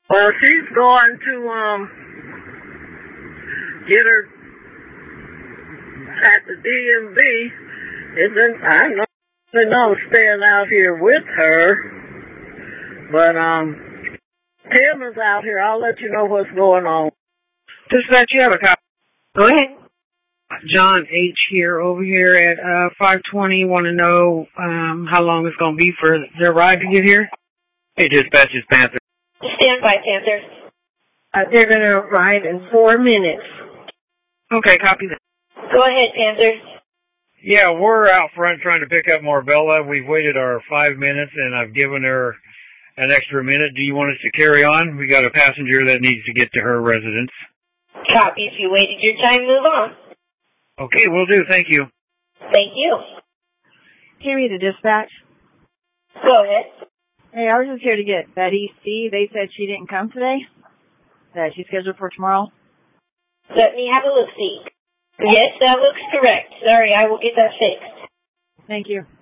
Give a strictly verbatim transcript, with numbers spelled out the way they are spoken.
Well, she's going to um get her at the D M V. Isn't I know I know staying out here with her, but um Tim is out here. I'll let you know what's going on. Dispatch, you have a copy. Go ahead. John H. here, over here at uh, five twenty. Want to know um, how long it's going to be for their ride to get here? Hey, dispatch, it's Panther. Stand by, Panther. Uh, they're going to arrive in four minutes. Okay, copy that. Go ahead, Panther. Yeah, we're out front trying to pick up Marvella. We've waited our five minutes, and I've given her an extra minute. Do you want us to carry on? We got a passenger that needs to get to her residence. Copy. If you waited your time, move on. Okay, will do. Thank you. Thank you. Tammy to dispatch. Go ahead. Hey, I was just here to get Betty C. They said she didn't come today. That she's scheduled for tomorrow. Let me have a look-see. Yes, that looks correct. Sorry, I will get that fixed. Thank you.